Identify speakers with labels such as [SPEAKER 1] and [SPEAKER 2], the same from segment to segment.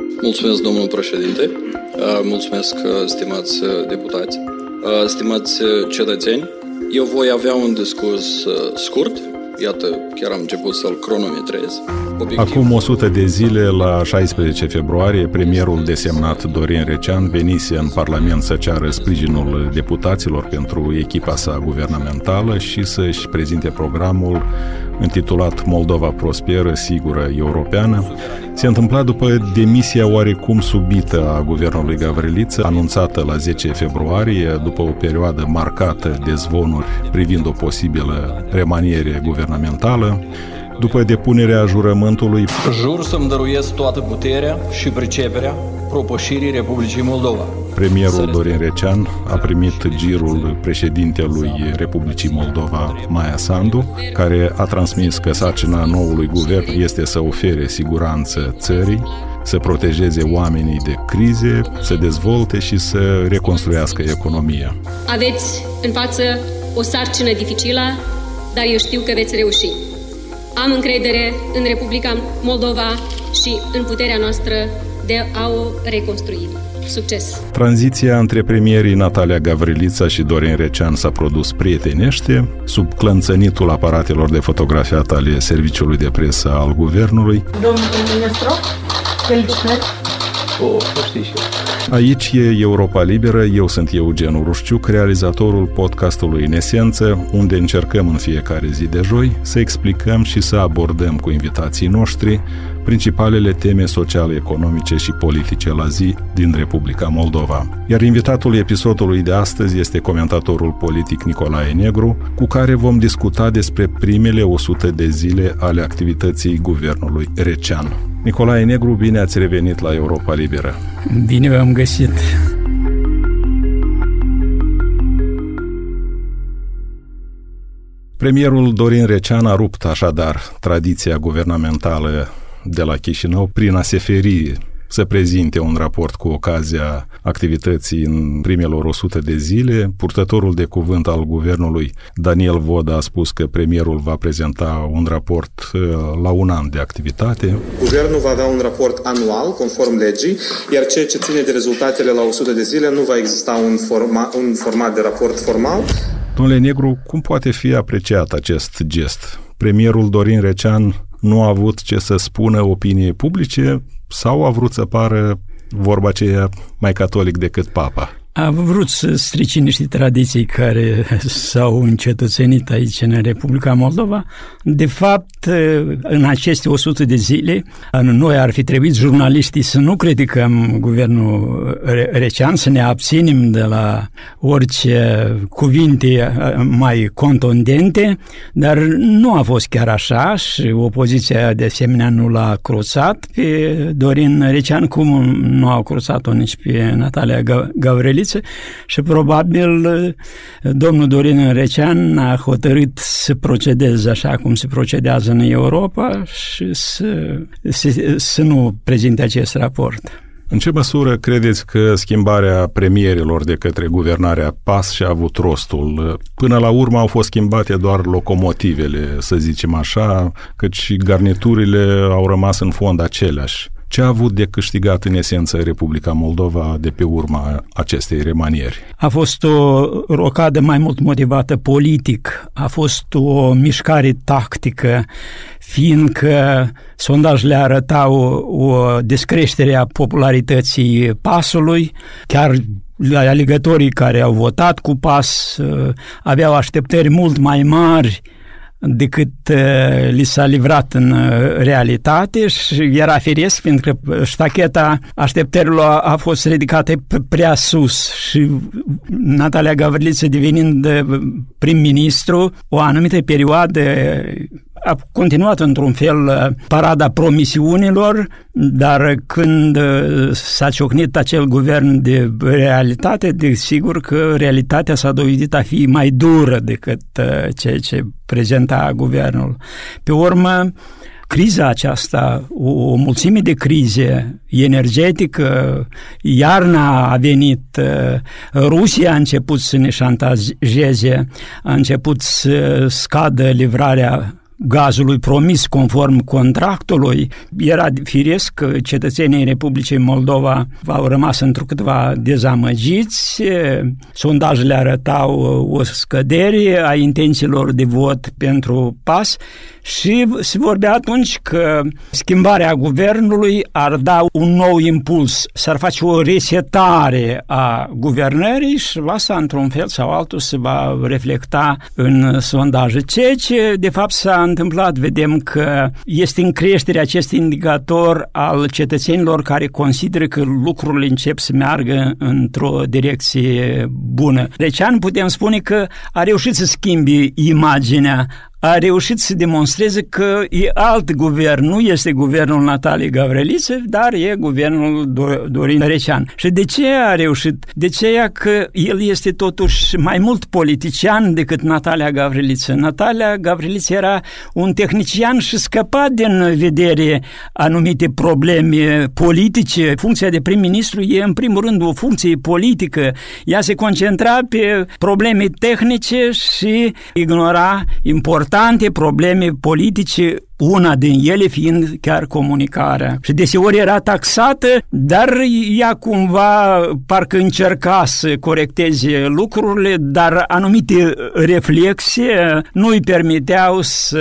[SPEAKER 1] Mulțumesc, domnul președinte. Mulțumesc, stimați deputați. Stimați cetățeni, eu voi avea un discurs scurt. Iată, chiar am început să-l cronometrez.
[SPEAKER 2] Acum 100 de zile, la 16 februarie, premierul desemnat Dorin Recean venise în Parlament să ceară sprijinul deputaților pentru echipa sa guvernamentală și să-și prezinte programul intitulat Moldova prosperă, sigură, europeană. Se întâmpla după demisia oarecum subită a guvernului Gavriliță, anunțată la 10 februarie, după o perioadă marcată de zvonuri privind o posibilă remaniere guvernamentală. După depunerea jurământului,
[SPEAKER 3] jur să-mi dăruiesc toată puterea și priceperea propășirii Republicii Moldova.
[SPEAKER 2] Premierul Dorin Recean a primit girul președintelui Republicii Moldova, Maia Sandu, care a transmis că sarcina noului guvern este să ofere siguranță țării, să protejeze oamenii de crize, să dezvolte și să reconstruiască economia.
[SPEAKER 4] Aveți în față o sarcină dificilă, dar eu știu că veți reuși. Am încredere în Republica Moldova și în puterea noastră de a o reconstrui. Succes!
[SPEAKER 2] Tranziția între premierii Natalia Gavrilița și Dorin Recean s-a produs prietenește, sub clănțănitul aparatelor de fotografiat ale serviciului de presă al guvernului.
[SPEAKER 5] Domnul ministru, felicitări!
[SPEAKER 2] Aici e Europa Liberă, eu sunt Eugen Urușciuc, realizatorul podcastului În Esență, unde încercăm în fiecare zi de joi să explicăm și să abordăm cu invitații noștri principalele teme sociale, economice și politice la zi din Republica Moldova. Iar invitatul episodului de astăzi este comentatorul politic Nicolae Negru, cu care vom discuta despre primele 100 de zile ale activității guvernului Recean. Nicolae Negru, bine ați revenit la Europa Liberă!
[SPEAKER 6] Bine v-am găsit!
[SPEAKER 2] Premierul Dorin Recean a rupt așadar tradiția guvernamentală de la Chișinău prin a se feri să prezinte un raport cu ocazia activității în primelor 100 de zile. Purtătorul de cuvânt al guvernului, Daniel Voda, a spus că premierul va prezenta un raport la un an de activitate.
[SPEAKER 7] Guvernul va avea un raport anual, conform legii, iar ceea ce ține de rezultatele la 100 de zile nu va exista un format de raport formal.
[SPEAKER 2] Domnule Negru, cum poate fi apreciat acest gest? Premierul Dorin Recean nu a avut ce să spună opiniei publice sau a vrut să pară, vorba aceea, mai catolic decât papa?
[SPEAKER 6] A vrut să strice niște tradiții care s-au încetățenit aici în Republica Moldova. De fapt, în aceste 100 de zile, noi ar fi trebuit jurnaliștii să nu criticăm guvernul Recean, să ne abținem de la orice cuvinte mai contundente, dar nu a fost chiar așa și opoziția de asemenea nu l-a cruțat pe Dorin Recean, cum nu a cruțat-o nici pe Natalia Gavrilița. Și probabil domnul Dorin Recean a hotărât să procedeze așa cum se procedează în Europa și să nu prezinte acest raport.
[SPEAKER 2] În ce măsură credeți că schimbarea premierilor de către guvernarea PAS și-a avut rostul? Până la urmă au fost schimbate doar locomotivele, să zicem așa, căci garniturile au rămas în fond aceleași. Ce a avut de câștigat în esență Republica Moldova de pe urma acestei remanieri?
[SPEAKER 6] A fost o rocadă mai mult motivată politic, a fost o mișcare tactică, fiindcă sondajele arătau o descreștere a popularității PAS-ului, chiar alegătorii care au votat cu PAS aveau așteptări mult mai mari decât li s-a livrat în realitate și era firesc, fiindcă ștacheta așteptărilor a fost ridicată prea sus și Natalia Gavrilița, devenind prim-ministru, o anumită perioadă a continuat într-un fel parada promisiunilor, dar când s-a ciocnit acel guvern de realitate, desigur că realitatea s-a dovedit a fi mai dură decât ceea ce prezenta guvernul. Pe urmă, criza aceasta, o mulțime de crize energetică, iarna a venit, Rusia a început să ne șantajeze, a început să scadă livrarea gazului promis conform contractului. Era firesc că cetățenii Republicii Moldova au rămas întrucâtva dezamăgiți. Sondajele arătau o scădere a intențiilor de vot pentru PAS și se vorbea atunci că schimbarea guvernului ar da un nou impuls, s-ar face o resetare a guvernării și asta, într-un fel sau altul, se va reflecta în sondaje. Ceea ce, de fapt, s-a întâmplat, vedem că este în creștere acest indicator al cetățenilor care consideră că lucrurile încep să meargă într-o direcție bună. Recean, putem spune că a reușit să schimbe imaginea, a reușit să demonstreze că e alt guvern, nu este guvernul Nataliei Gavriliță, dar e guvernul Dorin Recean. Și de ce a reușit? De ce? Că el este totuși mai mult politician decât Natalia Gavriliță. Natalia Gavriliță era un tehnician și scăpa din vedere anumite probleme politice. Funcția de prim-ministru e în primul rând o funcție politică. Ea se concentra pe probleme tehnice și ignora importante probleme politice, una din ele fiind chiar comunicarea. Și deseori era taxată, dar ea cumva parcă încerca să corecteze lucrurile, dar anumite reflexe nu îi permiteau să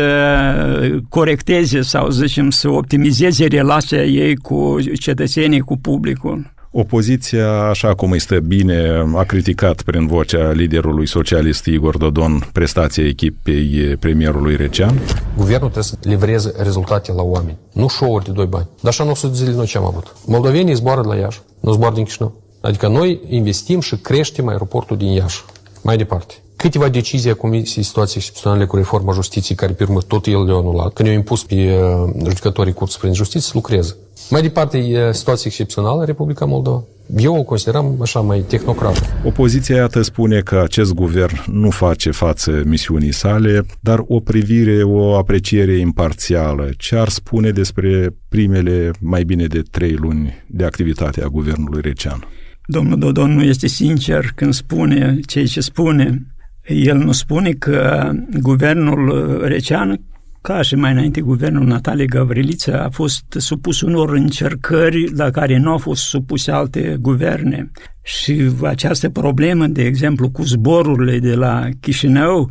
[SPEAKER 6] corecteze sau, zicem, să optimizeze relația ei cu cetățenii, cu publicul.
[SPEAKER 2] Opoziția, așa cum îi stă bine, a criticat prin vocea liderului socialist Igor Dodon prestația echipei premierului Recean.
[SPEAKER 8] Guvernul trebuie să livreze rezultate la oameni, nu show-uri de 2 bani. Dar așa 900 de zile noi ce am avut? Moldovenii zboară de la Iași, nu zboară din Chișinău. Adică noi investim și creștem aeroportul din Iași. Mai departe. Câteva decizii a Comisiei Situații Excepționale cu Reforma Justiției, care pe urmă tot el le-a anulat, când i-au impus pe judecătorii Curții Supreme de Justiție să lucreze. Mai departe, e situație excepțională în Republica Moldova. Eu o consideram așa mai tehnocrat.
[SPEAKER 2] Opoziția, iată, spune că acest guvern nu face față misiunii sale, dar o privire, o apreciere imparțială. Ce ar spune despre primele mai bine de 3 luni de activitate a guvernului Recean?
[SPEAKER 6] Domnul Dodon nu este sincer când spune ceea ce spune. El nu spune că guvernul Recean, ca și mai înainte guvernul Nataliei Gavriliță, a fost supus unor încercări la care nu au fost supuse alte guverne. Și această problemă, de exemplu, cu zborurile de la Chișinău,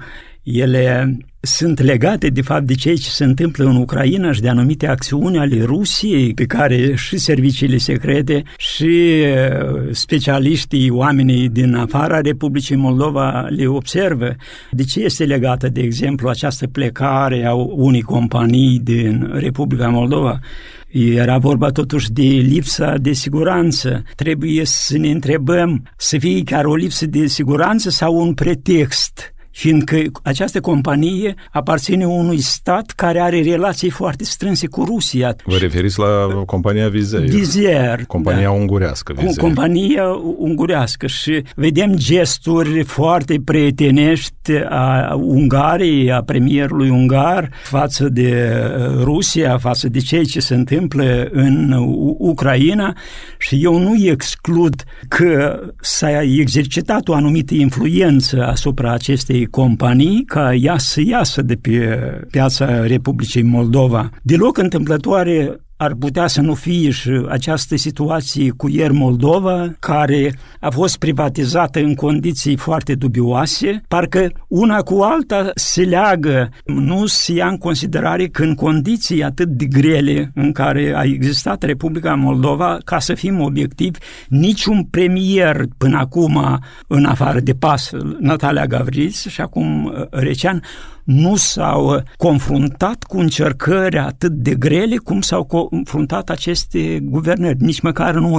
[SPEAKER 6] ele sunt legate, de fapt, de ceea ce se întâmplă în Ucraina și de anumite acțiuni ale Rusiei, pe care și serviciile secrete și specialiștii, oamenii din afara Republicii Moldova le observă. De ce este legată, de exemplu, această plecare a unei companii din Republica Moldova? Era vorba totuși de lipsa de siguranță. Trebuie să ne întrebăm, să fie chiar o lipsă de siguranță sau un pretext? Fiindcă această companie aparține unui stat care are relații foarte strânse cu Rusia.
[SPEAKER 2] Vă referiți la compania
[SPEAKER 6] Vizer.
[SPEAKER 2] Compania ungurească. Vizer.
[SPEAKER 6] Compania ungurească și vedem gesturi foarte prietenești a Ungariei, a premierului ungar față de Rusia, față de ceea ce se întâmplă în Ucraina și eu nu exclud că s-a exercitat o anumită influență asupra acestei companii ca ea să iasă de pe piața Republicii Moldova. Deloc întâmplătoare ar putea să nu fie și această situație cu Air Moldova, care a fost privatizată în condiții foarte dubioase, parcă una cu alta se leagă, nu se ia în considerare că în condiții atât de grele în care a existat Republica Moldova, ca să fim obiectivi, niciun premier până acum, în afară de PAS, Natalia Gavriliță și acum Recean, nu s-au confruntat cu încercări atât de grele cum s-au confruntat aceste guvernări. Nici măcar în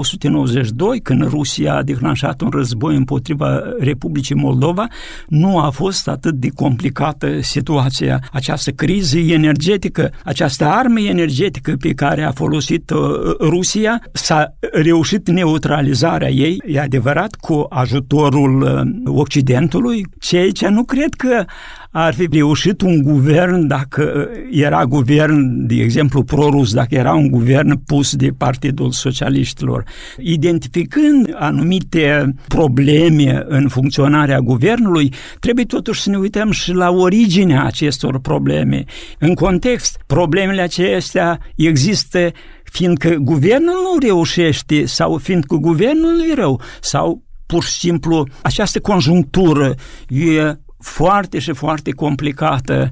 [SPEAKER 6] 1992, când Rusia a declanșat un război împotriva Republicii Moldova, nu a fost atât de complicată situația. Această criză energetică, această armă energetică pe care a folosit Rusia, s-a reușit neutralizarea ei, e adevărat, cu ajutorul Occidentului, ceea ce nu cred că ar fi reușit un guvern dacă era guvern, de exemplu, pro-rus, dacă era un guvern pus de Partidul Socialiștilor. Identificând anumite probleme în funcționarea guvernului, trebuie totuși să ne uităm și la originea acestor probleme. În context, problemele acestea există fiindcă guvernul nu reușește sau fiindcă guvernul e rău sau pur și simplu această conjunctură e foarte și foarte complicată,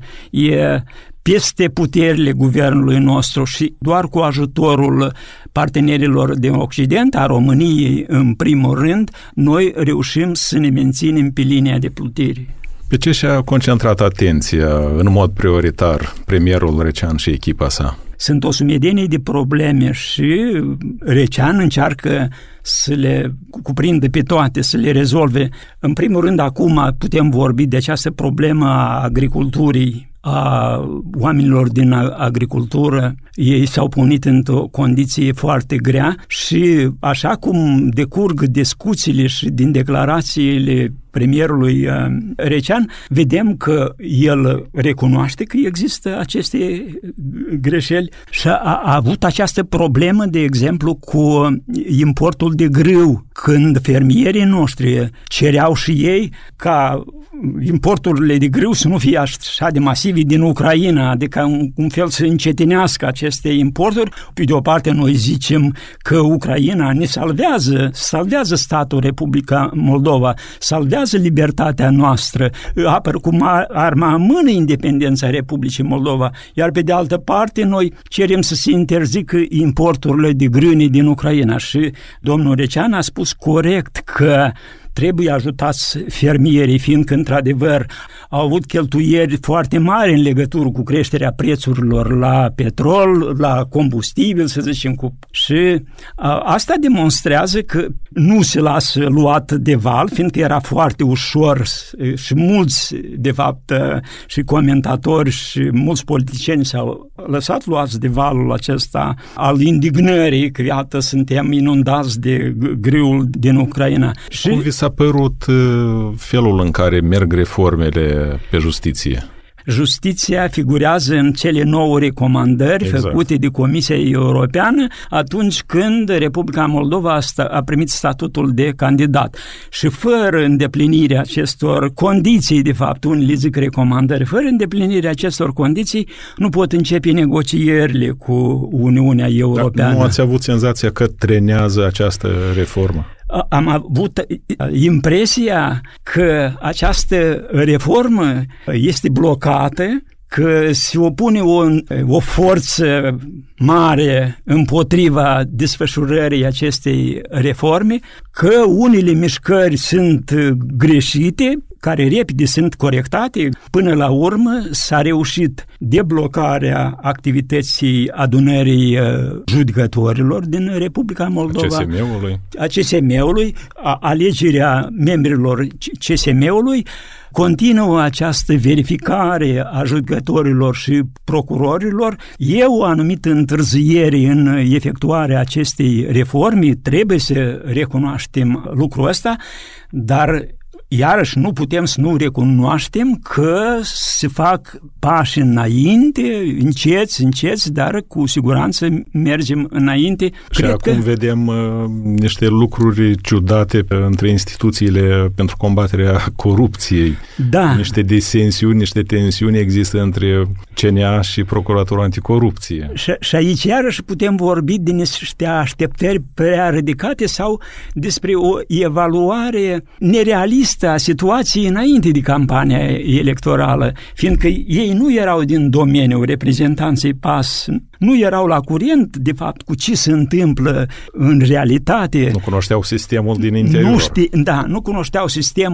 [SPEAKER 6] e peste puterile guvernului nostru și doar cu ajutorul partenerilor din Occident, a României în primul rând, noi reușim să ne menținem pe linia de plutire.
[SPEAKER 2] Pe ce și-a concentrat atenția în mod prioritar premierul Recean și echipa sa?
[SPEAKER 6] Sunt o sumedenie de probleme și Recean încearcă să le cuprindă pe toate, să le rezolve. În primul rând, acum putem vorbi de această problemă a agriculturii, a oamenilor din agricultură. Ei s-au punit într-o condiție foarte grea și așa cum decurg discuțiile și din declarațiile premierului Recean, vedem că el recunoaște că există aceste greșeli și a avut această problemă, de exemplu, cu importul de grâu, când fermierii noștri cereau și ei ca importurile de grâu să nu fie așa de masive din Ucraina, adică un fel să încetinească aceste importuri. Pe de o parte noi zicem că Ucraina ne salvează statul Republica Moldova, salvează libertatea noastră, apără cu arma în mână independența Republicii Moldova, iar pe de altă parte noi cerem să se interzică importurile de grâne din Ucraina și domnul Recean a spus corect că trebuie ajutați fermierii, fiindcă, într-adevăr, au avut cheltuieli foarte mari în legătură cu creșterea prețurilor la petrol, la combustibil, să zicem. Și asta demonstrează că nu se lasă luat de val, fiindcă era foarte ușor și mulți, de fapt, și comentatori și mulți politicieni s-au lăsat luați de valul acesta al indignării, că, iată, suntem inundați de grâul din Ucraina.
[SPEAKER 2] Cum vi s-a părut felul în care merg reformele pe justiție?
[SPEAKER 6] Justiția figurează în cele 9 recomandări făcute de Comisia Europeană atunci când Republica Moldova a primit statutul de candidat. Și fără îndeplinirea acestor condiții, de fapt, unii zic recomandări, fără îndeplinirea acestor condiții nu pot începe negocierile cu Uniunea Europeană.
[SPEAKER 2] Dar nu ați avut senzația că trenează această reformă?
[SPEAKER 6] Am avut impresia că această reformă este blocată, că se opune o forță mare împotriva desfășurării acestei reforme, că unele mișcări sunt greșite, care repede sunt corectate. Până la urmă s-a reușit deblocarea activității adunării judecătorilor din Republica Moldova, a CSM-ului, alegerea membrilor CSM-ului. Continuă această verificare a judecătorilor și procurorilor. E o anumită întârziere în efectuarea acestei reforme, trebuie să recunoaștem lucrul ăsta, dar iarăși nu putem să nu recunoaștem că se fac pași înainte, înceți, dar cu siguranță mergem înainte.
[SPEAKER 2] Și acum vedem niște lucruri ciudate între instituțiile pentru combaterea corupției.
[SPEAKER 6] Da.
[SPEAKER 2] Niște disensiuni, niște tensiuni există între CNA și Procuratura Anticorupție.
[SPEAKER 6] Și aici iarăși putem vorbi de niște așteptări prea ridicate sau despre o evaluare nerealistă a situației înainte de campania electorală, fiindcă ei nu erau din domeniul reprezentanței PAS, nu erau la curent, de fapt, cu ce se întâmplă în realitate.
[SPEAKER 2] Nu cunoșteau sistemul din interior.
[SPEAKER 6] Nu cunoșteau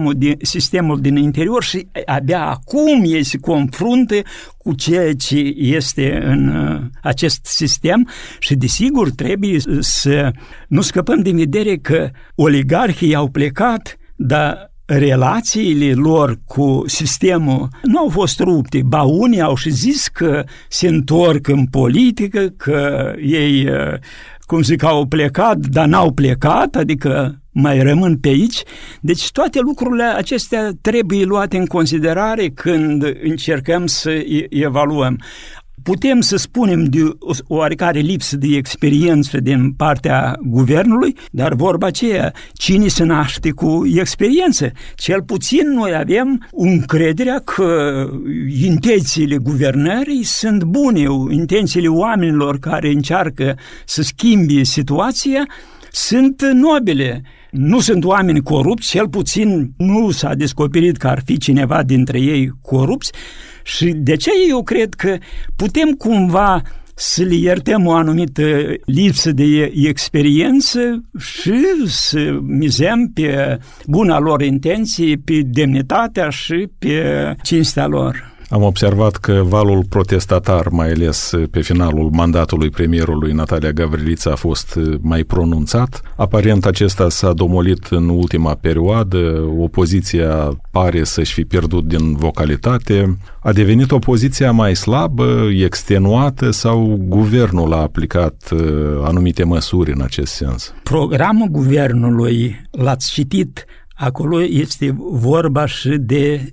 [SPEAKER 6] sistemul din interior și abia acum ei se confruntă cu ceea ce este în acest sistem și, desigur, trebuie să nu scăpăm din vedere că oligarhii au plecat, dar relațiile lor cu sistemul nu au fost rupte. Ba unii au și zis că se întorc în politică, că ei, cum zic, au plecat, dar n-au plecat, adică mai rămân pe aici. Deci toate lucrurile acestea trebuie luate în considerare când încercăm să evaluăm. Putem să spunem de o oarecare lipsă de experiență din partea guvernului, dar vorba aceea, cine se naște cu experiență? Cel puțin noi avem încrederea că intențiile guvernării sunt bune, intențiile oamenilor care încearcă să schimbe situația sunt nobile. Nu sunt oameni corupți, cel puțin nu s-a descoperit că ar fi cineva dintre ei corupți. Și de ce eu cred că putem cumva să le iertăm o anumită lipsă de experiență și să mizăm pe buna lor intenție, pe demnitatea și pe cinstea lor.
[SPEAKER 2] Am observat că valul protestatar, mai ales pe finalul mandatului premierului Natalia Gavrilița, a fost mai pronunțat. Aparent acesta s-a domolit în ultima perioadă, opoziția pare să-și fi pierdut din vocalitate. A devenit opoziția mai slabă, extenuată sau guvernul a aplicat anumite măsuri în acest sens?
[SPEAKER 6] Programul guvernului, l-ați citit, acolo este vorba și de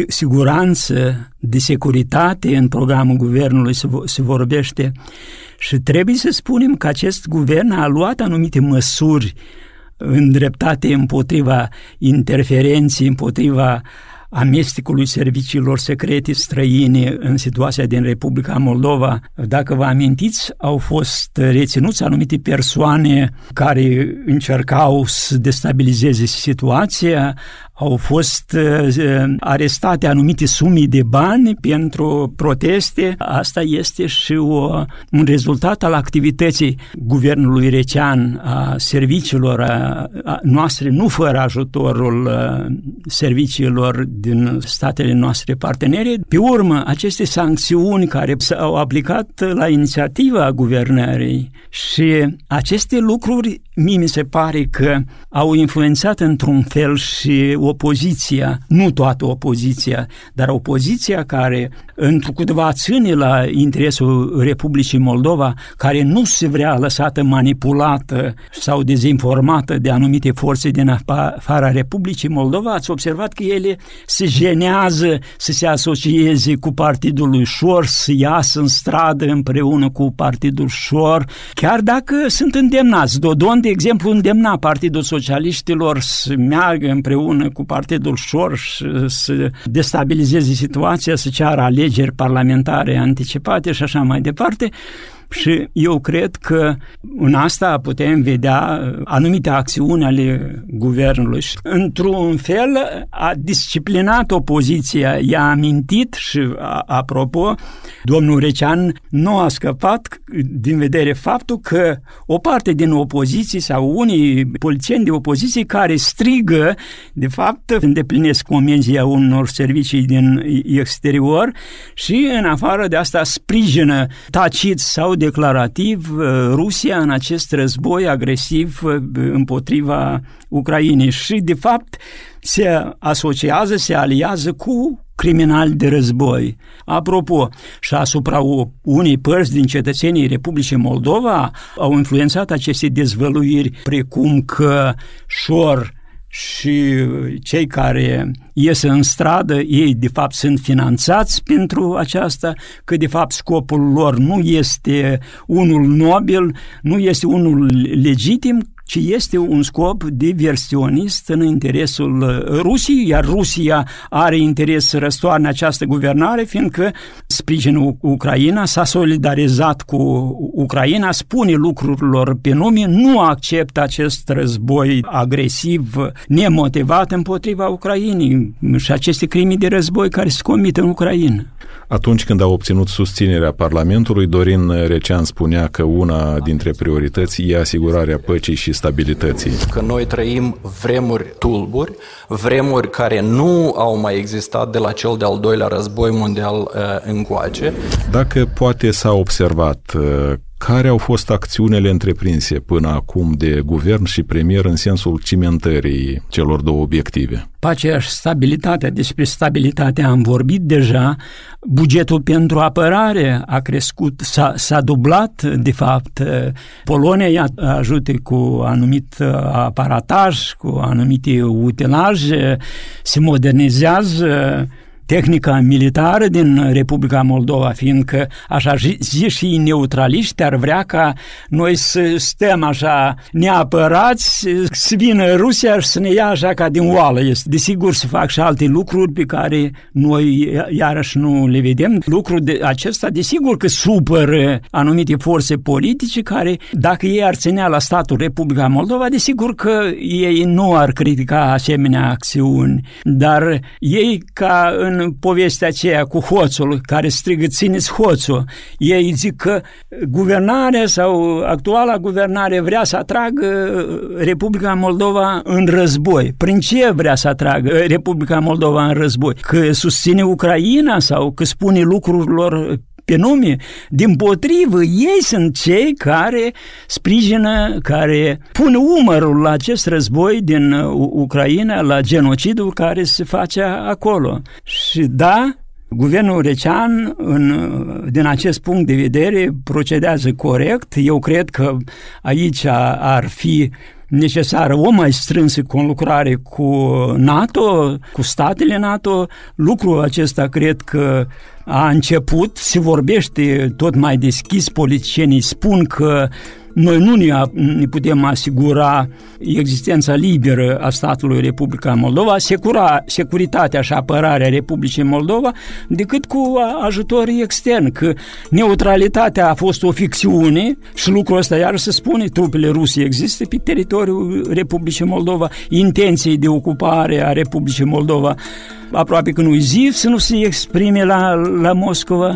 [SPEAKER 6] siguranță, de securitate în programul guvernului se vorbește și trebuie să spunem că acest guvern a luat anumite măsuri îndreptate împotriva interferenței, împotriva amestecului serviciilor secrete străine în situația din Republica Moldova. Dacă vă amintiți, au fost reținuți anumite persoane care încercau să destabilizeze situația, au fost arestate anumite sume de bani pentru proteste. Asta este și un rezultat al activității guvernului Recean, a serviciilor noastre, nu fără ajutorul serviciilor din statele noastre partenere. Pe urmă, aceste sancțiuni care s-au aplicat la inițiativa guvernării și aceste lucruri, mie mi se pare că au influențat într-un fel și opoziția, nu toată opoziția, dar opoziția care întrucâtva ține la interesul Republicii Moldova, care nu se vrea lăsată manipulată sau dezinformată de anumite forțe din afara Republicii Moldova. Ați observat că ele se jenează să se asocieze cu partidul lui Șor, să iasă în stradă împreună cu partidul Șor, chiar dacă sunt îndemnați. Dodon, de exemplu, îndemna Partidul Socialiștilor să meargă împreună cu partidul Șor și să destabilizeze situația, să ceară alegeri parlamentare anticipate și așa mai departe. Și eu cred că în asta putem vedea anumite acțiuni ale guvernului. Într-un fel a disciplinat opoziția, i-a amintit și, apropo, domnul Recean nu a scăpat din vedere faptul că o parte din opoziție sau unii politicieni de opoziție care strigă, de fapt, îndeplinesc comenzia unor servicii din exterior și, în afară de asta, sprijină tacit sau declarativ Rusia în acest război agresiv împotriva Ucrainei și, de fapt, se asociază, se aliază cu criminali de război. Apropo, și asupra unei părți din cetățenii Republicii Moldova au influențat aceste dezvăluiri, precum că Șor și cei care ies în stradă, ei de fapt sunt finanțați pentru aceasta, că de fapt scopul lor nu este unul nobil, nu este unul legitim, ci este un scop diversionist în interesul Rusiei, iar Rusia are interes să răstoarne această guvernare, fiindcă sprijină Ucraina, s-a solidarizat cu Ucraina, spune lucrurilor pe nume, nu acceptă acest război agresiv, nemotivat împotriva Ucrainei și aceste crime de război care se comit în Ucraina.
[SPEAKER 2] Atunci când a obținut susținerea Parlamentului, Dorin Recean spunea că una dintre priorități e asigurarea păcii și stabilității.
[SPEAKER 3] Că noi trăim vremuri tulburi, vremuri care nu au mai existat de la cel de-al doilea război mondial încoace.
[SPEAKER 2] Dacă poate s-a observat Care au fost acțiunile întreprinse până acum de guvern și premier în sensul cimentării celor două obiective?
[SPEAKER 6] Pacea și stabilitatea, despre stabilitate am vorbit deja, bugetul pentru apărare a crescut, s-a dublat, de fapt, Polonia ajută cu anumit aparataj, cu anumite utilaje, se modernizează tehnica militară din Republica Moldova, fiindcă, așa zi și neutraliști ar vrea ca noi să stăm așa neapărați, să vină Rusia și să ne ia așa ca din oală. Este desigur să fac și alte lucruri pe care noi iarăși nu le vedem. Lucrul acesta desigur că supără anumite forțe politice care, dacă ei ar ținea la statul Republica Moldova, desigur că ei nu ar critica asemenea acțiuni, dar ei, ca în povestea aceea cu hoțul care strigă țineți hoțul, ei zic că guvernarea sau actuala guvernare vrea să atragă Republica Moldova în război. Prin ce vrea să atragă Republica Moldova în război? Că susține Ucraina sau că spune lucrurilor pe nume? Dimpotrivă, ei sunt cei care sprijină, care pun umărul la acest război din Ucraina, la genocidul care se face acolo. Și da, guvernul Recean, din acest punct de vedere, procedează corect. Eu cred că aici ar fi necesară o mai strânsă conlucrare cu NATO, cu statele NATO. Lucrul acesta cred că a început, se vorbește tot mai deschis, politicienii spun că noi nu ne putem asigura existența liberă a statului Republica Moldova, securitatea și apărarea Republicii Moldova, decât cu ajutor extern, că neutralitatea a fost o ficțiune și lucrul ăsta iar se spune, trupele ruse există pe teritoriul Republicii Moldova, intenții de ocupare a Republicii Moldova aproape că nu-i zi să nu se exprime la Moscova.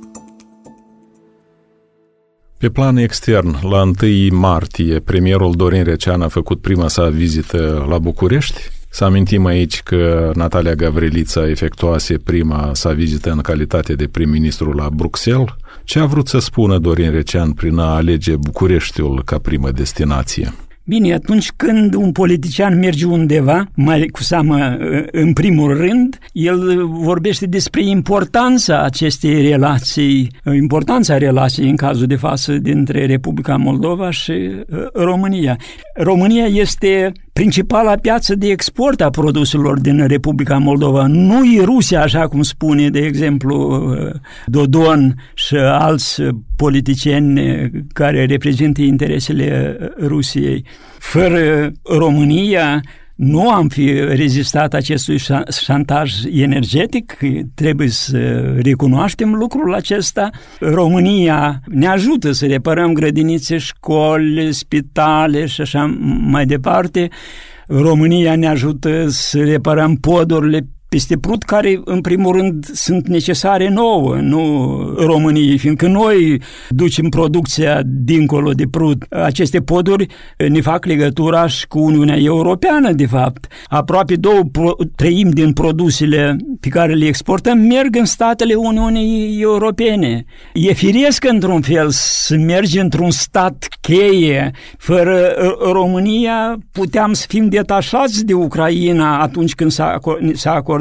[SPEAKER 2] Pe plan extern, la 1 martie, premierul Dorin Recean a făcut prima sa vizită la București. Să amintim aici că Natalia Gavrilița efectuase prima sa vizită în calitate de prim-ministru la Bruxelles. Ce a vrut să spună Dorin Recean prin a alege Bucureștiul ca primă destinație?
[SPEAKER 6] Bine, atunci când un politician merge undeva, mai cu seamă în primul rând, el vorbește despre importanța acestei relații, importanța relației în cazul de față dintre Republica Moldova și România. România este principala piață de export a produselor din Republica Moldova. Nu e Rusia, așa cum spune, de exemplu, Dodon și alți politicieni care reprezintă interesele Rusiei. Fără România nu am fi rezistat acestui șantaj energetic, trebuie să recunoaștem lucrul acesta. România ne ajută să reparăm grădinițe, școli, spitale și așa mai departe. România ne ajută să reparăm podurile peste Prut, care în primul rând sunt necesare nouă, nu României, fiindcă noi ducem producția dincolo de Prut. Aceste poduri ne fac legătura și cu Uniunea Europeană, de fapt. Aproape 2/3 din produsele pe care le exportăm merg în statele Uniunii Europene. E firesc într-un fel să mergi într-un stat cheie. Fără România puteam să fim detașați de Ucraina atunci când s-a acordat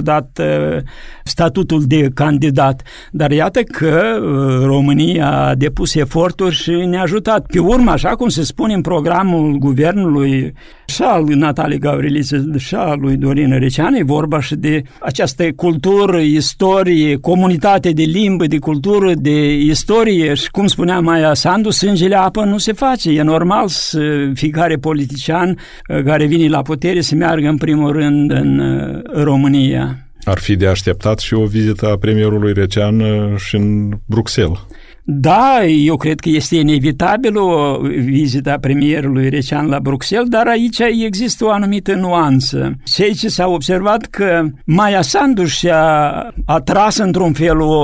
[SPEAKER 6] statutul de candidat. Dar iată că România a depus eforturi și ne-a ajutat. Pe urmă, așa cum se spune în programul guvernului și al lui Natalia Gavrilița și al lui Dorin Recean, e vorba și de această cultură, istorie, comunitate de limbă, de cultură, de istorie și, cum spunea Maia Sandu, sângele apă nu se face. E normal să fiecare politician care vine la putere să meargă în primul rând în România.
[SPEAKER 2] Ar fi de așteptat și o vizită a premierului Recean și în Bruxelles.
[SPEAKER 6] Da, eu cred că este inevitabil o vizită a premierului Recean la Bruxelles, dar aici există o anumită nuanță. Ce s-a observat că Maia Sandu și-a tras într-un fel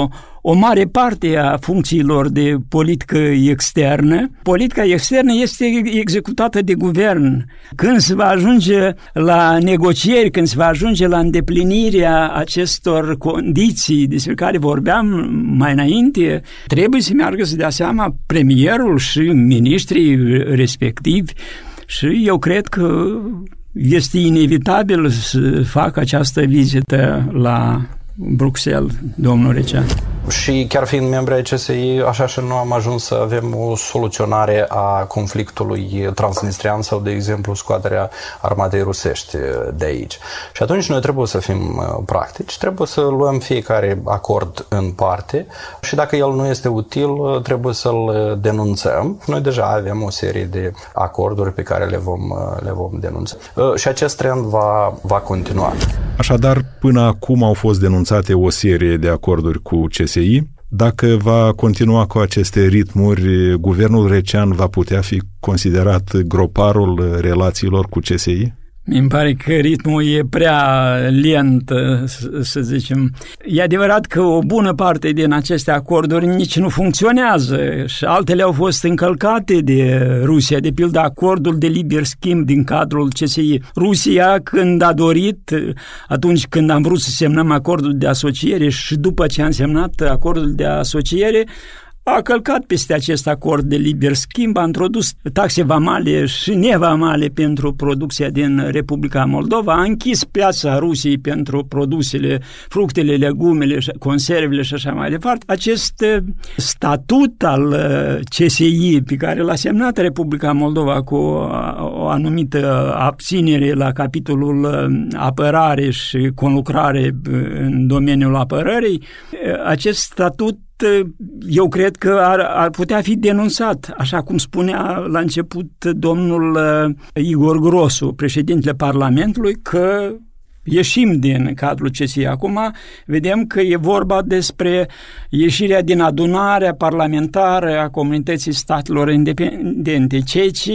[SPEAKER 6] o mare parte a funcțiilor de politică externă. Politica externă este executată de guvern. Când se va ajunge la negocieri, când se va ajunge la îndeplinirea acestor condiții despre care vorbeam mai înainte, trebuie să meargă să dea seama premierul și miniștrii respectivi și eu cred că este inevitabil să facă această vizită la Bruxelles, domnul Recean.
[SPEAKER 3] Și chiar fiind membri ai CSI, așa și nu am ajuns să avem o soluționare a conflictului transnistrian sau, de exemplu, scoaterea armatei rusești de aici. Și atunci noi trebuie să fim practici, trebuie să luăm fiecare acord în parte și dacă el nu este util, trebuie să-l denunțăm. Noi deja avem o serie de acorduri pe care le vom denunța. Și acest trend va continua.
[SPEAKER 2] Așadar, până acum au fost denunțate o serie de acorduri cu CSI. Dacă va continua cu aceste ritmuri, guvernul Recean va putea fi considerat groparul relațiilor cu CSI?
[SPEAKER 6] Mi pare că ritmul e prea lent, să zicem. E adevărat că o bună parte din aceste acorduri nici nu funcționează și altele au fost încălcate de Rusia, de pildă acordul de liber schimb din cadrul CSI. Rusia, când a dorit, atunci când am vrut să semnăm acordul de asociere și după ce am semnat acordul de asociere, a călcat peste acest acord de liber schimb, a introdus taxe vamale și nevamale pentru producția din Republica Moldova, a închis piața Rusiei pentru produsele, fructele, legumele, conservele și așa mai departe. Acest statut al CSI pe care l-a semnat Republica Moldova cu o anumită abținere la capitolul apărare și conlucrare în domeniul apărării, acest statut eu cred că ar putea fi denunțat, așa cum spunea la început domnul Igor Grosu, președintele Parlamentului, că ieșim din cadrul CSI. Acum vedem că e vorba despre ieșirea din adunarea parlamentară a Comunității Statelor Independente, ceea ce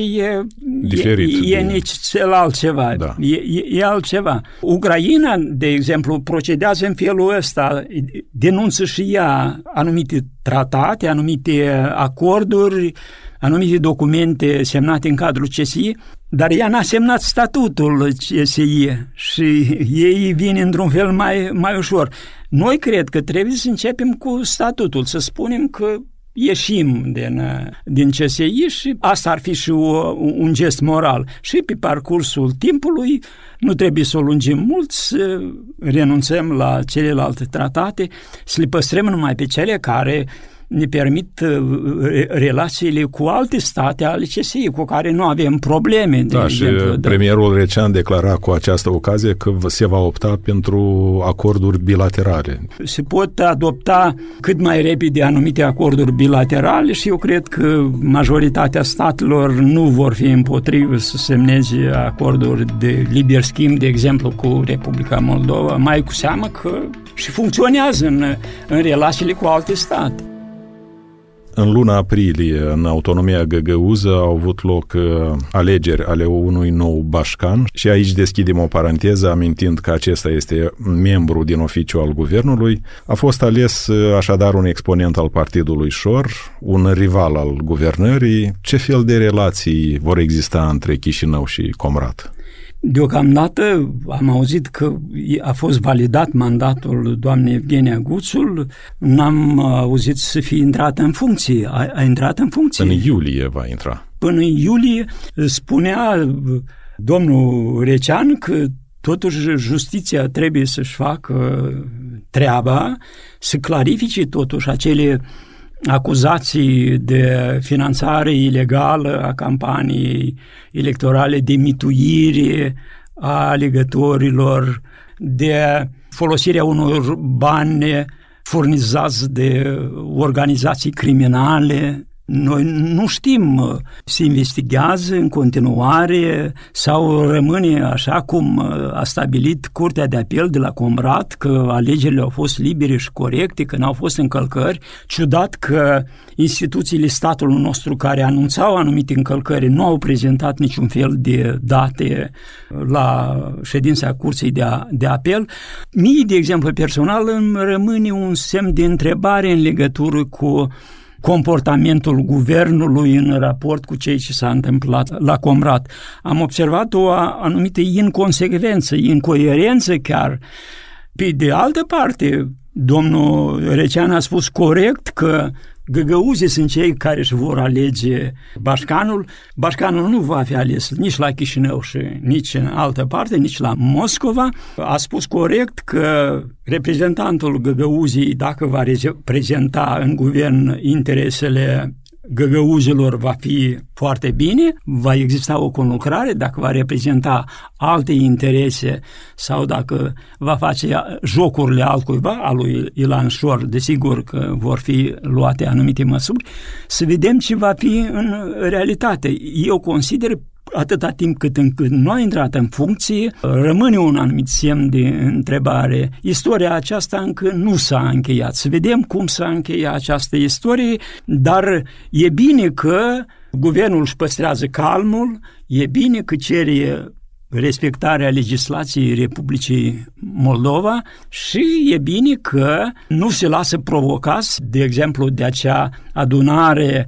[SPEAKER 6] e nici altceva. Da. E altceva. Ucraina, de exemplu, procedează în felul ăsta, denunță și ea anumite tratate, anumite acorduri, anumite documente semnate în cadrul CSI, dar ea n-a semnat statutul CSI și ei vin într-un fel mai ușor. Noi cred că trebuie să începem cu statutul, să spunem că ieșim din CSI și asta ar fi și un gest moral. Și pe parcursul timpului nu trebuie să o lungim mult, să renunțăm la celelalte tratate, să le păstrăm numai pe cele care ne permit relațiile cu alte state ale CSI, cu care nu avem probleme.
[SPEAKER 2] Da, și premierul Recean declara cu această ocazie că se va opta pentru acorduri bilaterale. Se
[SPEAKER 6] pot adopta cât mai repede anumite acorduri bilaterale și eu cred că majoritatea statelor nu vor fi împotrivă să semneze acorduri de liber schimb, de exemplu, cu Republica Moldova, mai cu seamă că și funcționează în relațiile cu alte state.
[SPEAKER 2] În luna aprilie, în autonomia găgăuză, au avut loc alegeri ale unui nou bașcan și aici deschidem o paranteză amintind că acesta este membru din oficiu al guvernului. A fost ales așadar un exponent al partidului Șor, un rival al guvernării. Ce fel de relații vor exista între Chișinău și Comrat?
[SPEAKER 6] Deocamdată am auzit că a fost validat mandatul doamnei Evgenia Guțul, n-am auzit să fie intrat în funcție. A intrat în funcție.
[SPEAKER 2] În iulie va intra.
[SPEAKER 6] Până în iulie spunea domnul Recean că totuși justiția trebuie să-și facă treaba, să clarifice totuși acele acuzații de finanțare ilegală a campaniei electorale, de mituire a alegătorilor, de folosirea unor bani furnizați de organizații criminale Noi nu știm, se investigează în continuare sau rămâne așa cum a stabilit Curtea de Apel de la Comrat, că alegerile au fost libere și corecte, că n-au fost încălcări. Ciudat că instituțiile statului nostru care anunțau anumite încălcări nu au prezentat niciun fel de date la ședința Curții de Apel. Mie, de exemplu, personal, îmi rămâne un semn de întrebare în legătură cu comportamentul guvernului în raport cu ceea ce s-a întâmplat la Comrat. Am observat o anumită inconsecvență, incoerență chiar. Pe de altă parte, domnul Recean a spus corect că găgăuzii sunt cei care își vor alege Bașcanul. Bașcanul nu va fi ales nici la Chișinău și nici în altă parte, nici la Moscova. A spus corect că reprezentantul găgăuzii, dacă va reprezenta în guvern interesele găgăuzilor, va fi foarte bine, va exista o conlucrare. Dacă va reprezenta alte interese sau dacă va face jocurile altcuiva, al lui Ilan Șor, desigur că vor fi luate anumite măsuri, să vedem ce va fi în realitate. Eu consider, atâta timp cât nu a intrat în funcție, rămâne un anumit semn de întrebare. Istoria aceasta încă nu s-a încheiat. Să vedem cum s-a încheiat această istorie, dar e bine că guvernul își păstrează calmul, e bine că cere respectarea legislației Republicii Moldova și e bine că nu se lasă provocați, de exemplu, de acea adunare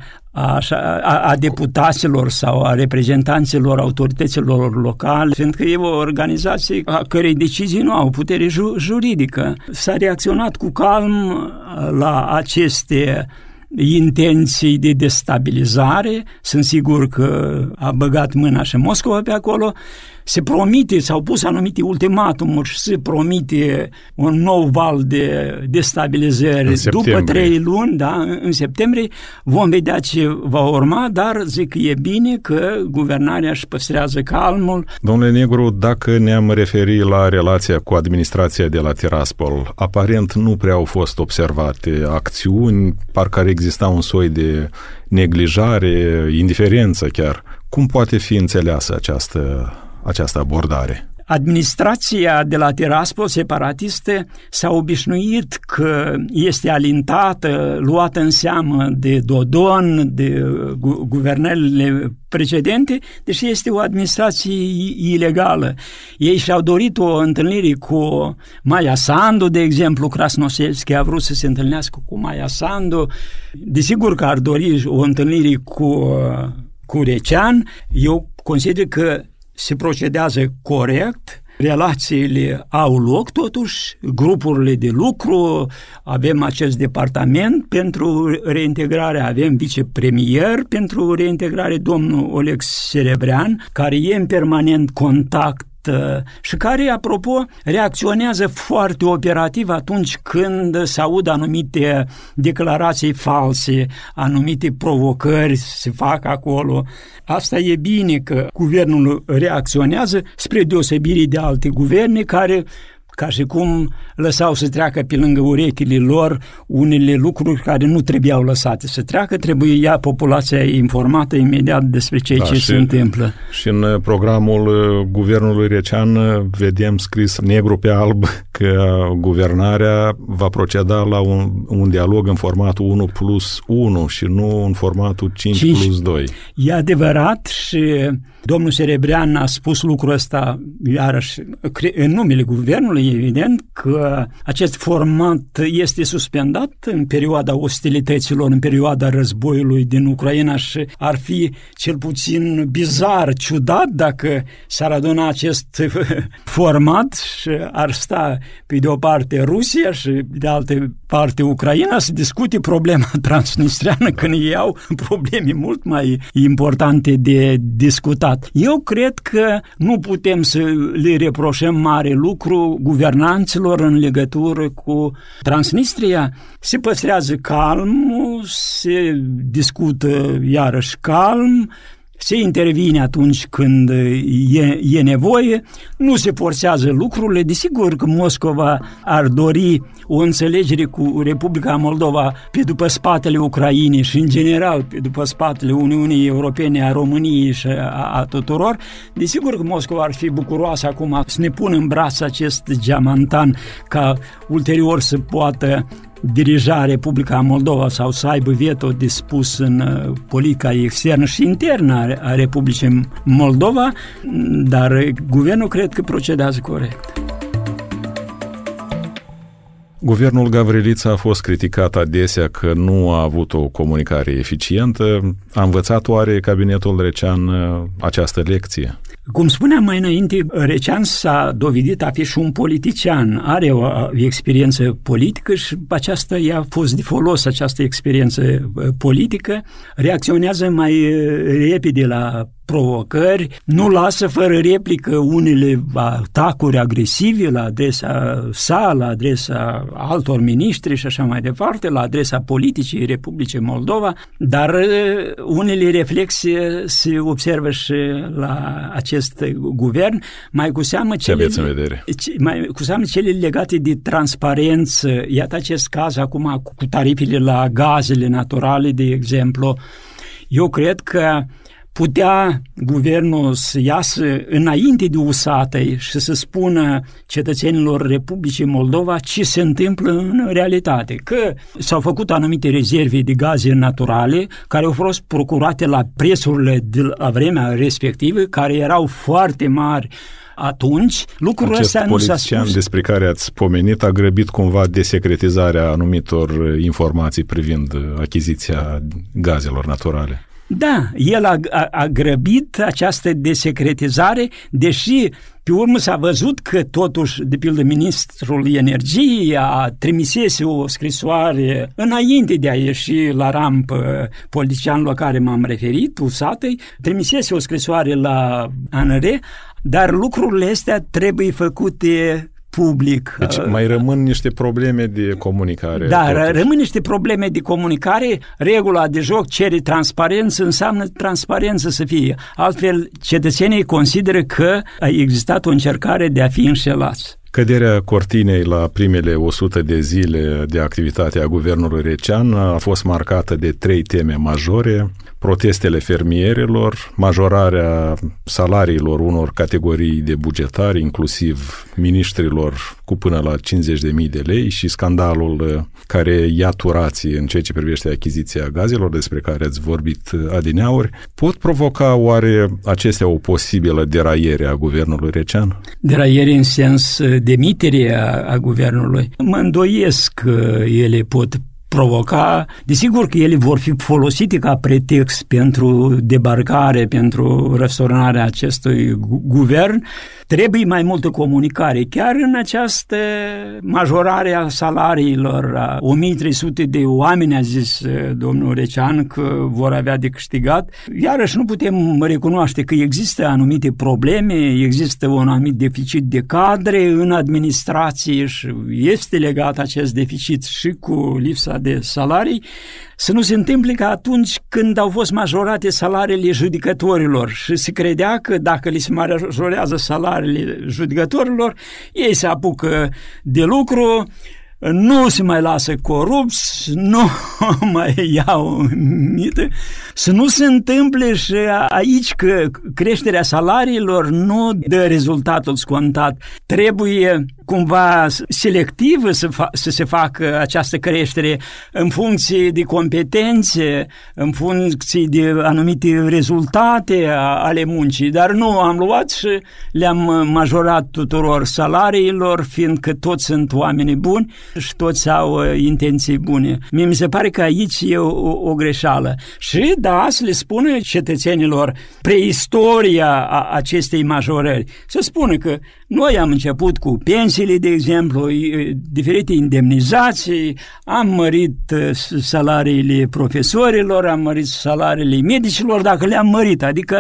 [SPEAKER 6] a deputaților sau a reprezentanților autorităților locale, fiindcă e o organizație a cărei decizii nu au putere juridică. S-a reacționat cu calm la aceste intenții de destabilizare. Sunt sigur că a băgat mâna și Moscova pe acolo. Se promite, s-au pus anumite ultimatumuri și se promite un nou val de destabilizări după 3 luni, da, în septembrie. Vom vedea ce va urma, dar zic că e bine că guvernarea își păstrează calmul.
[SPEAKER 2] Domnule Negru, dacă ne-am referit la relația cu administrația de la Tiraspol, aparent nu prea au fost observate acțiuni, parcă ar exista un soi de neglijare, indiferență chiar. Cum poate fi înțeleasă această abordare?
[SPEAKER 6] Administrația de la Tiraspol separatistă s-a obișnuit că este alintată, luată în seamă de Dodon, de guvernările precedente, deși este o administrație ilegală. Ei și-au dorit o întâlnire cu Maia Sandu, de exemplu. Krasnoselski a vrut să se întâlnească cu Maia Sandu. Desigur că ar dori o întâlnire cu Recean. Eu consider că se procedează corect, relațiile au loc totuși, grupurile de lucru, avem acest departament pentru reintegrare, avem vicepremier pentru reintegrare, domnul Oleg Serebrean, care e în permanent contact și care, apropo, reacționează foarte operativ atunci când se aud anumite declarații false, anumite provocări se fac acolo. Asta e bine că guvernul reacționează, spre deosebire de alte guverne care, ca și cum lăsau să treacă pe lângă urechile lor unele lucruri care nu trebuiau lăsate să treacă, trebuia populația informată imediat despre ce se întâmplă.
[SPEAKER 2] Și în programul guvernului Recean vedem scris negru pe alb că guvernarea va proceda la un dialog în formatul 1+1 și nu în formatul 5+2.
[SPEAKER 6] E adevărat și domnul Serebrean a spus lucrul ăsta iarăși în numele guvernului, evident că acest format este suspendat în perioada ostilităților, în perioada războiului din Ucraina și ar fi cel puțin bizar, ciudat dacă s-ar aduna acest format și ar sta pe de o parte Rusia și pe de altă parte Ucraina să discute problema transnistreană când ei au probleme mult mai importante de discutat. Eu cred că nu putem să le reproșăm mare lucru guvernanților în legătură cu Transnistria. Se păstrează calmul, se discută iarăși calm, se intervine atunci când e nevoie, nu se forțează lucrurile. Desigur că Moscova ar dori o înțelegere cu Republica Moldova pe după spatele Ucrainei și în general pe după spatele Uniunii Europene, a României și a tuturor. Desigur că Moscova ar fi bucuroasă acum să ne pună în braț acest geamantan ca ulterior să poată dirija Republica Moldova sau să aibă veto de spus în politica externă și internă a Republicii Moldova, dar guvernul cred că procedează corect.
[SPEAKER 2] Guvernul Gavrilița a fost criticat adesea că nu a avut o comunicare eficientă. A învățat oare cabinetul Recean această lecție?
[SPEAKER 6] Cum spuneam mai înainte, Recean s-a dovedit a fi și un politician, are o experiență politică și aceasta i-a fost de folos, această experiență politică, reacționează mai repede la provocări, nu lasă fără replică unele atacuri agresive la adresa sa, la adresa altor miniștri și așa mai departe, la adresa politicii Republicii Moldova, dar unele reflexii se observă și la acest guvern, mai cu seamă cele legate de transparență. Iată acest caz acum cu tarifele la gazele naturale, de exemplu. Eu cred că putea guvernul să iasă înainte de usatei și să spună cetățenilor Republicii Moldova ce se întâmplă în realitate. Că s-au făcut anumite rezerve de gaze naturale care au fost procurate la prețurile de la vremea respectivă, care erau foarte mari atunci. Lucrul ăsta nu s-a spus.
[SPEAKER 2] Despre care ați pomenit a grăbit cumva desecretizarea anumitor informații privind achiziția gazelor naturale.
[SPEAKER 6] Da, el a grăbit această desecretizare, deși pe urmă s-a văzut că totuși, de pildă, ministrul energiei a trimisese o scrisoare înainte de a ieși la rampă politicianul la care m-am referit, Usatăi, trimisese o scrisoare la ANR, dar lucrurile astea trebuie făcute public.
[SPEAKER 2] Deci mai rămân niște probleme de comunicare.
[SPEAKER 6] Da, rămân niște probleme de comunicare. Regula de joc cere transparență, înseamnă transparență să fie. Altfel, cetățenii consideră că a existat o încercare de a fi înșelați.
[SPEAKER 2] Căderea cortinei la primele 100 de zile de activitate a guvernului Recean a fost marcată de 3 teme majore: protestele fermierilor, majorarea salariilor unor categorii de bugetari, inclusiv miniștrilor cu până la 50.000 de lei și scandalul care ia turații în ceea ce privește achiziția gazelor, despre care ați vorbit adineauri. Pot provoca oare acestea o posibilă deraiere a guvernului Recean?
[SPEAKER 6] Deraiere în sens demitere a guvernului. Mă îndoiesc că ele pot provoca. Desigur că ele vor fi folosite ca pretext pentru debarcare, pentru restaurarea acestui guvern. Trebuie mai multă comunicare. Chiar în această majorare a salariilor, a 1300 de oameni, a zis domnul Recean că vor avea de câștigat. Iarăși nu putem recunoaște că există anumite probleme, există un anumit deficit de cadre în administrație și este legat acest deficit și cu lipsa de salarii. Să nu se întâmple ca atunci când au fost majorate salariile judecătorilor și se credea că dacă li se majorează salariile judecătorilor, ei se apucă de lucru, nu se mai lasă corupți, nu mai iau mită. Să nu se întâmple și aici că creșterea salariilor nu dă rezultatul scontat. Trebuie cumva selectivă să se facă această creștere în funcție de competențe, în funcție de anumite rezultate ale muncii, dar nu am luat și le-am majorat tuturor salariilor, fiindcă toți sunt oameni buni și toți au intenții bune. Mie mi se pare că aici e o greșeală. Și da, să le spună cetățenilor preistoria acestei majorări. Să spună că noi am început cu pensiile, de exemplu, diferite indemnizații, am mărit salariile profesorilor, am mărit salariile medicilor, dacă le-am mărit. Adică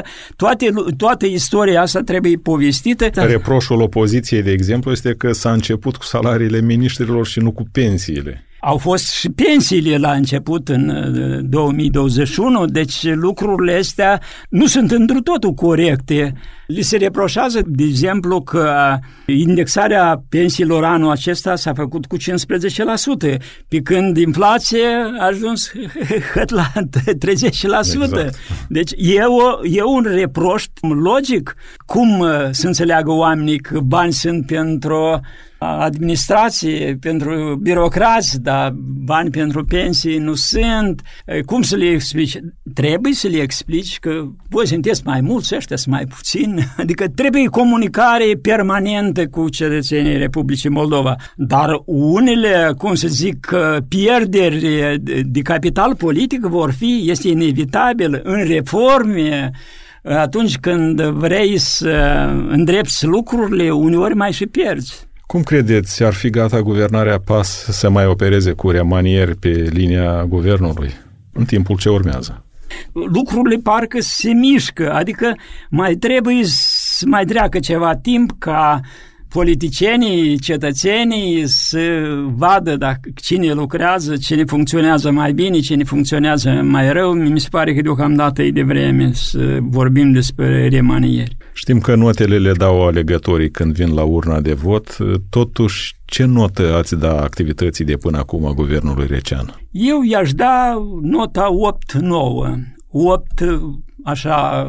[SPEAKER 6] toată istoria asta trebuie povestită.
[SPEAKER 2] Reproșul opoziției, de exemplu, este că s-a început cu salariile miniștrilor și nu cu pensiile.
[SPEAKER 6] Au fost și pensiile la început în 2021, deci lucrurile astea nu sunt întru totul corecte. Li se reproșează, de exemplu, că indexarea pensiilor anul acesta s-a făcut cu 15%, pe când inflația a ajuns la 30%. Exact. Deci e un reproș logic. Cum să înțeleagă oamenii că bani sunt pentru administrație, pentru birocrați, dar bani pentru pensii nu sunt? Cum să le explici? Trebuie să le explici că voi sunteți mai mulți, ăștia sunt mai puțini. Adică trebuie comunicare permanentă cu cetățenii Republicii Moldova. Dar unele, cum să zic, pierderi de capital politic vor fi, este inevitabil în reforme. Atunci când vrei să îndrepți lucrurile, uneori mai și pierzi.
[SPEAKER 2] Cum credeți, ar fi gata guvernarea PAS să mai opereze cu remanieri pe linia guvernului în timpul ce urmează?
[SPEAKER 6] Lucrurile parcă se mișcă, adică mai trebuie să mai treacă ceva timp ca politicienii, cetățenii să vadă dacă cine lucrează, cine funcționează mai bine, cine funcționează mai rău. Mi se pare că deocamdată e devreme să vorbim despre remanieri.
[SPEAKER 2] Știm că notele le dau alegătorii când vin la urna de vot. Totuși, ce notă ați da activității de până acum a guvernului Recean?
[SPEAKER 6] Eu i-aș da nota 8-9. 8 așa...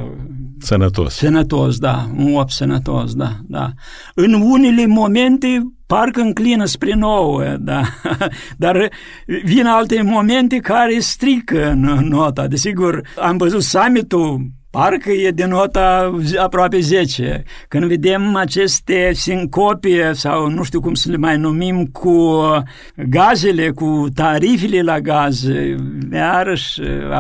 [SPEAKER 6] Sănătos, da. Un 8 sănătos, da. În unele momente parcă înclină spre 9, da. Dar vin alte momente care strică nota. Desigur, am văzut summitul, parcă e de nota aproape 10. Când vedem aceste sincope sau nu știu cum să le mai numim cu gazele, cu tarifele la gaze, iarăși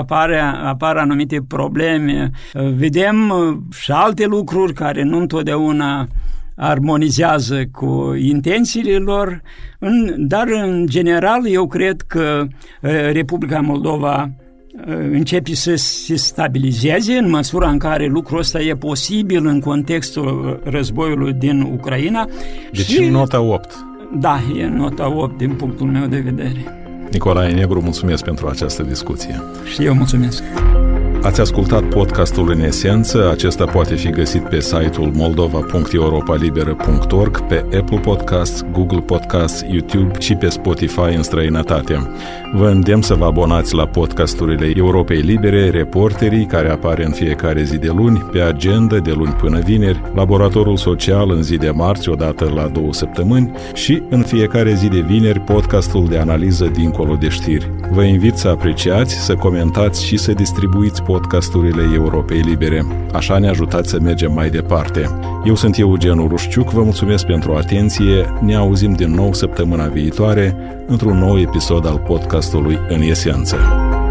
[SPEAKER 6] apar anumite probleme. Vedem și alte lucruri care nu întotdeauna armonizează cu intențiile lor, dar în general eu cred că Republica Moldova începe să se stabilizeze în măsura în care lucrul ăsta e posibil în contextul războiului din Ucraina.
[SPEAKER 2] Deci și nota 8.
[SPEAKER 6] Da, e nota 8 din punctul meu de vedere.
[SPEAKER 2] Nicolae Negru, mulțumesc pentru această discuție.
[SPEAKER 6] Și eu mulțumesc.
[SPEAKER 2] Ați ascultat podcastul În Esență. Acesta poate fi găsit pe site-ul moldova.europalibera.org, pe Apple Podcasts, Google Podcasts, YouTube și pe Spotify în străinătate. Vă îndemn să vă abonați la podcasturile Europei Libere, Reporterii, care apare în fiecare zi de luni, pe agenda de luni până vineri, Laboratorul Social în zi de marți, odată la 2 săptămâni, și în fiecare zi de vineri, podcastul de analiză Dincolo de știri. Vă invit să apreciați, să comentați și să distribuiți podcasturile Europei Libere. Așa ne ajutați să mergem mai departe. Eu sunt Eugen Urușciuc, vă mulțumesc pentru atenție, ne auzim din nou săptămâna viitoare într-un nou episod al podcastului În Esență.